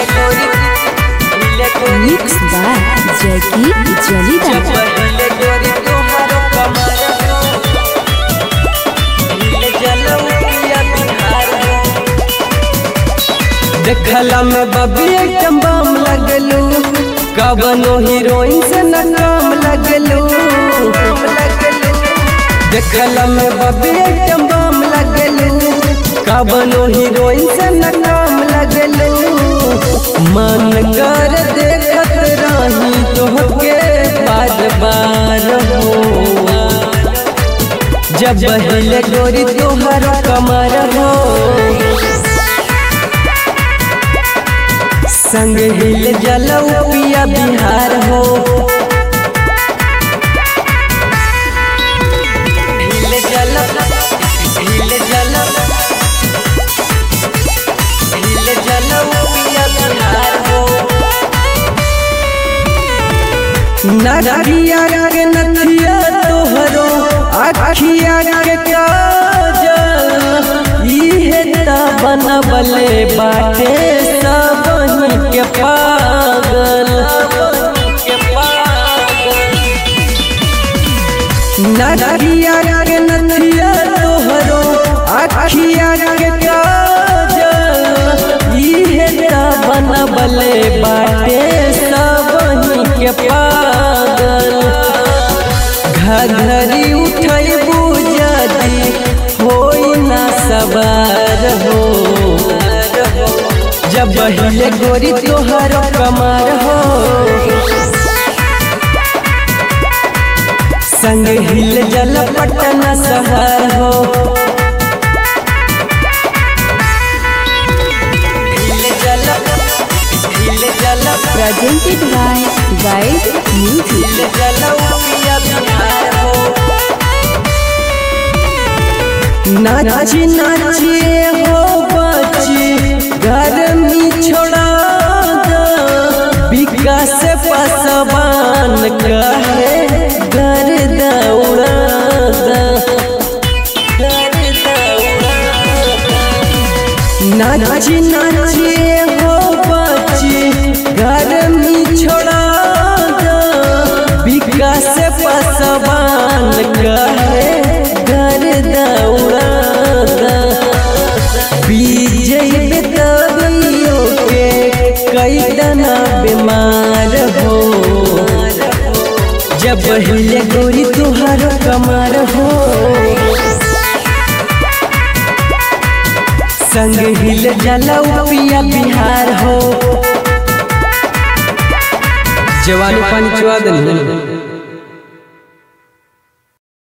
Mix by Jackie जलीदा। देखला में बबी एकदम बम लगलू, कवनो हीरोइन से न काम लगलू। देखला में बबी एकदम बम लगलू, कवनो हीरोइन से न काम लगलू। मन कर देखत रही तोहके बार बार हो, जब हिले गोरी तोहर कमर हो। संग हिल जलऊ पिया बिहार हो, हिल जलऊ पिया बिहार हो। नदिया के नथिया तोहरो अखिया के काजल, इहे ता बनबले बाटे सब के पागल। नदिया के नथिया तोहरो अखिया के काजल, इहे ता बनबले बाटे सब के पागल। घघरी उठैबू जदी होई ना सवार हो, जब हिले गोरी तोहर कमर हो। संग हिल जल पटना शहर हो, प्रेजेंटेड बाय गाइड म्यूजिक। नाची नाची हो बची गर्मी छोड़ा दो, विकास पासवान कहे घर दौड़ा दा। नाची नाची हो बची गर्मी छोड़ा दो, विकास पासवान कहे घर दौड़ा दा। विजय बेतबियो के कई तना बीमार हो, जब हिले गोरी तुहार कमर हो। संग हिल जलऊ पिया बिहार हो, जवानी पानी चुआ दे।